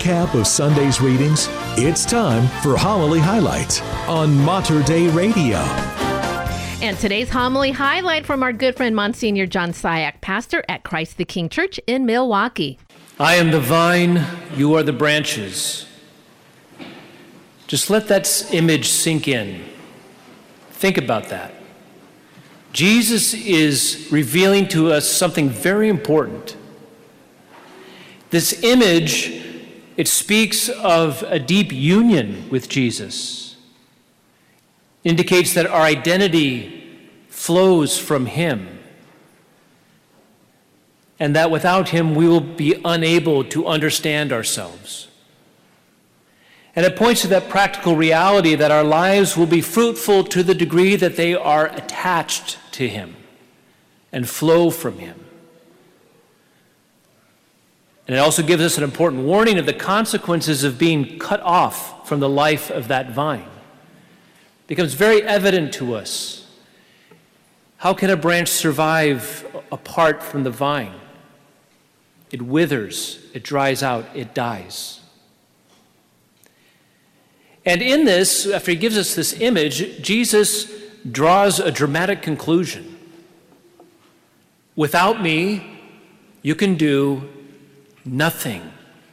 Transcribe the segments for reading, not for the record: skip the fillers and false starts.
recap of Sunday's readings, it's time for Homily Highlights on Mater Dei Radio. And today's homily highlight from our good friend Monsignor John Syak, pastor at Christ the King Church in Milwaukee. I am the vine, you are the branches. Just let that image sink in. Think about that. Jesus is revealing to us something very important. This image, it speaks of a deep union with Jesus. It indicates that our identity flows from him, and that without him we will be unable to understand ourselves. And it points to that practical reality that our lives will be fruitful to the degree that they are attached to him and flow from him. And it also gives us an important warning of the consequences of being cut off from the life of that vine. It becomes very evident to us. How can a branch survive apart from the vine? It withers, it dries out, it dies. And in this, after he gives us this image, Jesus draws a dramatic conclusion. Without me, you can do nothing.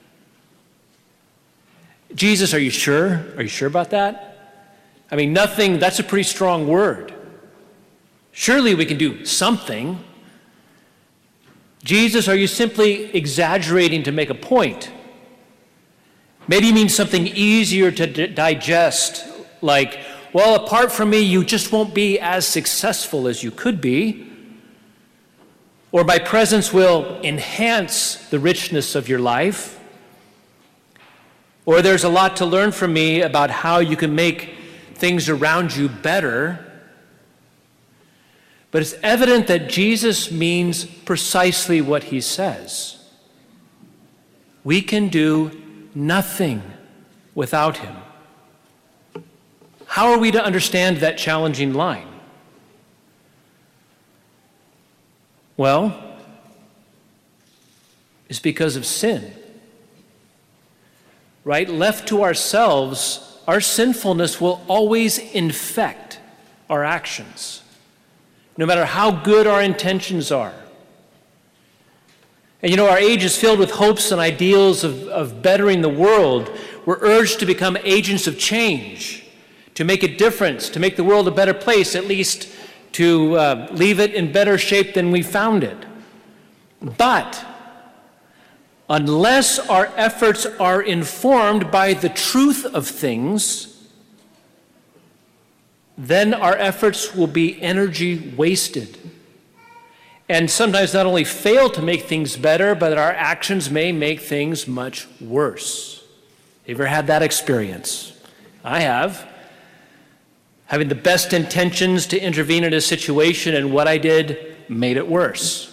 Jesus, are you sure? Are you sure about that? I mean, nothing, that's a pretty strong word. Surely we can do something. Jesus, are you simply exaggerating to make a point? Maybe you mean something easier to digest, like, well, apart from me, you just won't be as successful as you could be. Or my presence will enhance the richness of your life. Or there's a lot to learn from me about how you can make things around you better. But it's evident that Jesus means precisely what he says. We can do nothing without him. How are we to understand that challenging line? Well, it's because of sin. Right? Left to ourselves, our sinfulness will always infect our actions, no matter how good our intentions are. And our age is filled with hopes and ideals of bettering the world. We're urged to become agents of change, to make a difference, to make the world a better place, at least to leave it in better shape than we found it. But unless our efforts are informed by the truth of things, then our efforts will be energy wasted. And sometimes not only fail to make things better, but our actions may make things much worse. You ever had that experience? I have. Having the best intentions to intervene in a situation, and what I did made it worse.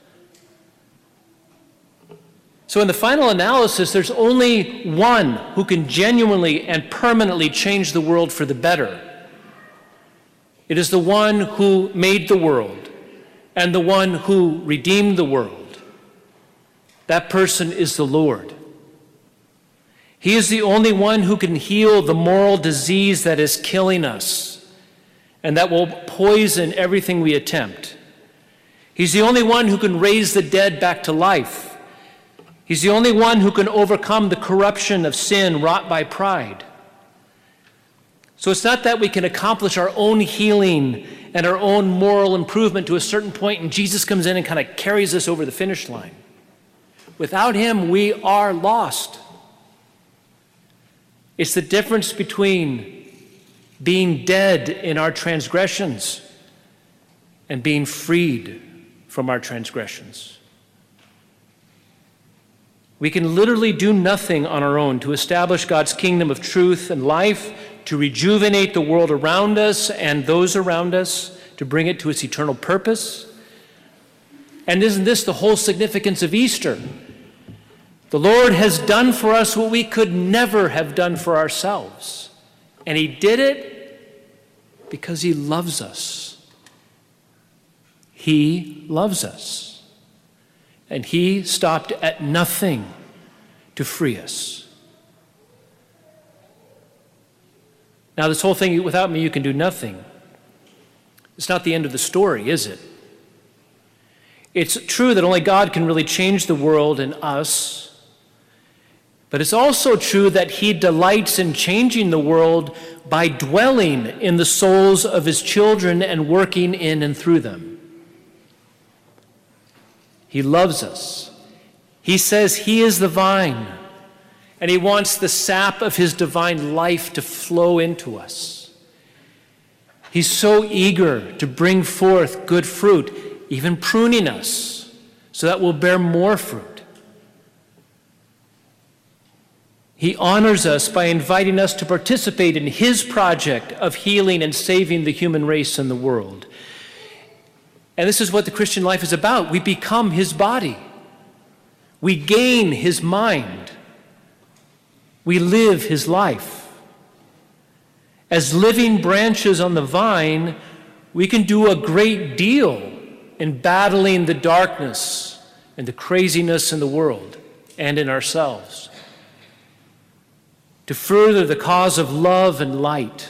So in the final analysis, there's only one who can genuinely and permanently change the world for the better. It is the one who made the world and the one who redeemed the world. That person is the Lord. He is the only one who can heal the moral disease that is killing us and that will poison everything we attempt. He's the only one who can raise the dead back to life. He's the only one who can overcome the corruption of sin wrought by pride. So it's not that we can accomplish our own healing and our own moral improvement to a certain point, and Jesus comes in and kind of carries us over the finish line. Without him, we are lost. It's the difference between being dead in our transgressions and being freed from our transgressions. We can literally do nothing on our own to establish God's kingdom of truth and life, to rejuvenate the world around us and those around us, to bring it to its eternal purpose. And isn't this the whole significance of Easter? The Lord has done for us what we could never have done for ourselves. And he did it because he loves us. He loves us. And he stopped at nothing to free us. Now, this whole thing, without me, you can do nothing. It's not the end of the story, is it? It's true that only God can really change the world and us, but it's also true that he delights in changing the world by dwelling in the souls of his children and working in and through them. He loves us. He says he is the vine, and he wants the sap of his divine life to flow into us. He's so eager to bring forth good fruit, even pruning us so that we'll bear more fruit. He honors us by inviting us to participate in his project of healing and saving the human race and the world. And this is what the Christian life is about. We become his body. We gain his mind. We live his life. As living branches on the vine, we can do a great deal in battling the darkness and the craziness in the world and in ourselves, to further the cause of love and light.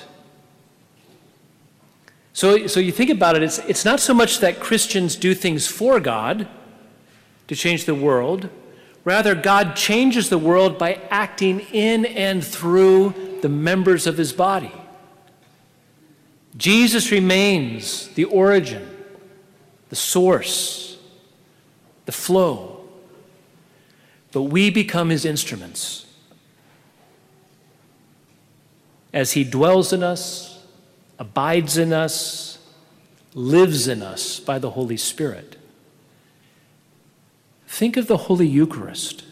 So you think about it, it's not so much that Christians do things for God to change the world. Rather, God changes the world by acting in and through the members of his body. Jesus remains the origin, the source, the flow, but we become his instruments. As he dwells in us, abides in us, lives in us by the Holy Spirit. Think of the Holy Eucharist.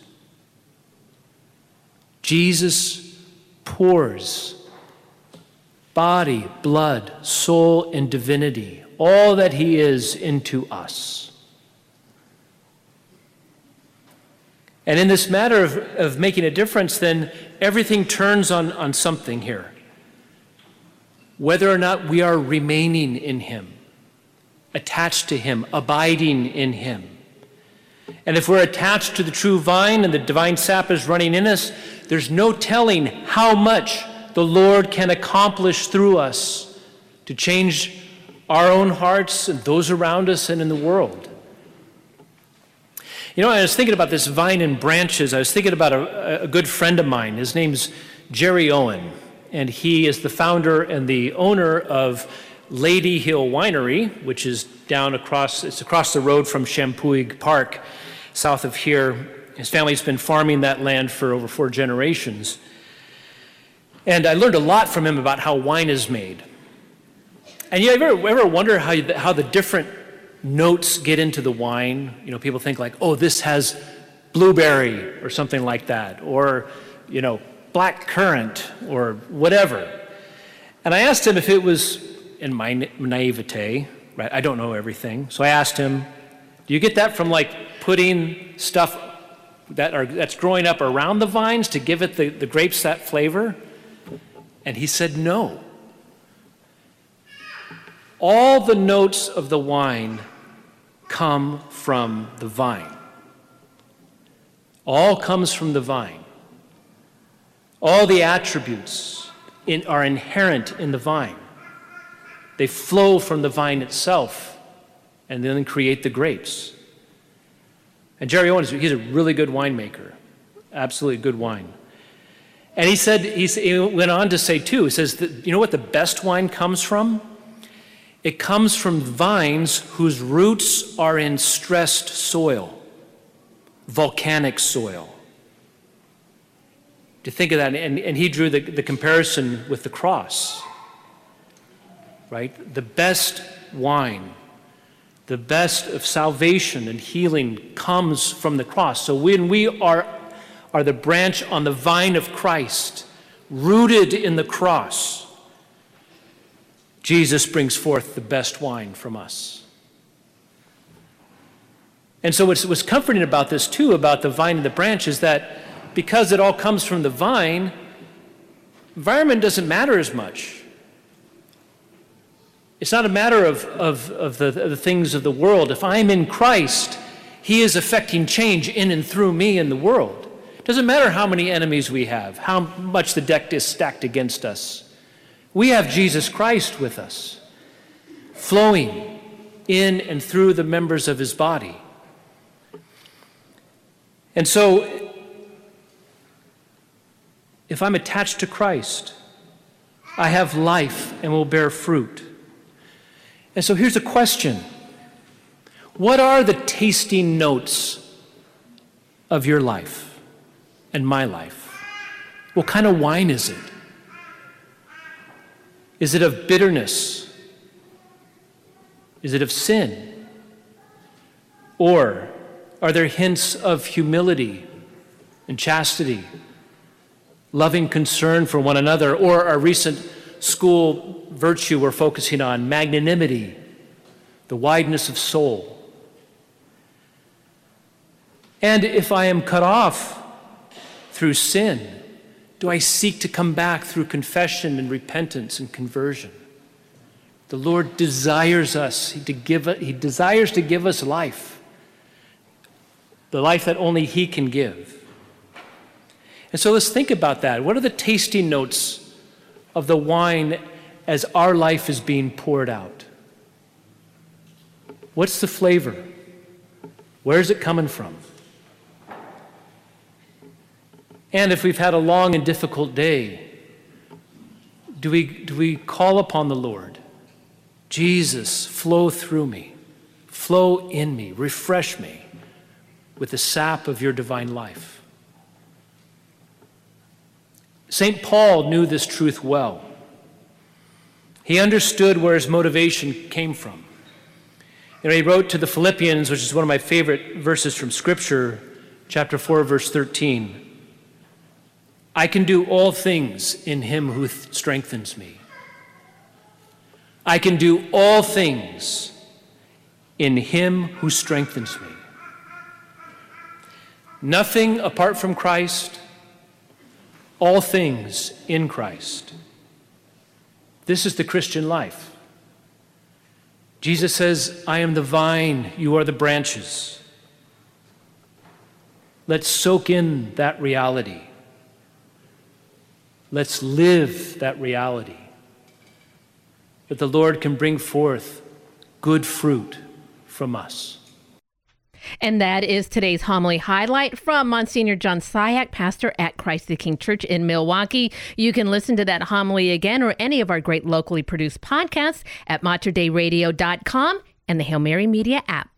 Jesus pours body, blood, soul, and divinity, all that he is, into us. And in this matter of making a difference, then everything turns on something here. Whether or not we are remaining in him, attached to him, abiding in him. And if we're attached to the true vine and the divine sap is running in us, there's no telling how much the Lord can accomplish through us to change our own hearts and those around us and in the world. You know, I was thinking about this vine and branches. I was thinking about a good friend of mine. His name's Jerry Owen, and he is the founder and the owner of Lady Hill Winery, which is across the road from Champuig Park, south of here. His family's been farming that land for over 4 generations. And I learned a lot from him about how wine is made. And you ever wonder how the different notes get into the wine? You know, people think like, oh, this has blueberry or something like that, or, you know, black currant or whatever. And I asked him if it was, in my naivete, right? I don't know everything. So I asked him, do you get that from like putting stuff that's growing up around the vines to give it the grapes that flavor? And he said no. All the notes of the wine come from the vine. All comes from the vine. All the attributes are inherent in the vine. They flow from the vine itself and then create the grapes. And Jerry Owen, he's a really good winemaker, absolutely good wine. And he went on to say too, he says, that, you know what the best wine comes from? It comes from vines whose roots are in stressed soil, volcanic soil. To think of that, and he drew the comparison with the cross, right? The best wine, the best of salvation and healing comes from the cross. So when we are the branch on the vine of Christ, rooted in the cross, Jesus brings forth the best wine from us. And so what's comforting about this too, about the vine and the branch, is that because it all comes from the vine, environment doesn't matter as much. It's not a matter of the things of the world. If I'm in Christ, he is affecting change in and through me in the world. It doesn't matter how many enemies we have, how much the deck is stacked against us. We have Jesus Christ with us, flowing in and through the members of his body. And so, if I'm attached to Christ, I have life and will bear fruit. And so here's a question. What are the tasting notes of your life and my life? What kind of wine is it? Is it of bitterness? Is it of sin? Or are there hints of humility and chastity, loving concern for one another, or our recent school virtue we're focusing on, magnanimity, the wideness of soul? And if I am cut off through sin, do I seek to come back through confession and repentance and conversion? The Lord desires us, He desires to give us life, the life that only He can give. And so let's think about that. What are the tasting notes of the wine as our life is being poured out? What's the flavor? Where's it coming from? And if we've had a long and difficult day, do we call upon the Lord? Jesus, flow through me, flow in me, refresh me with the sap of your divine life. St. Paul knew this truth well. He understood where his motivation came from. He wrote to the Philippians, which is one of my favorite verses from Scripture, chapter 4, verse 13. I can do all things in him who strengthens me. I can do all things in him who strengthens me. Nothing apart from Christ, all things in Christ. This is the Christian life. Jesus says, I am the vine, you are the branches. Let's soak in that reality. Let's live that reality, that the Lord can bring forth good fruit from us. And that is today's homily highlight from Monsignor John Syak, pastor at Christ the King Church in Milwaukee. You can listen to that homily again or any of our great locally produced podcasts at materdeiradio.com and the Hail Mary Media app.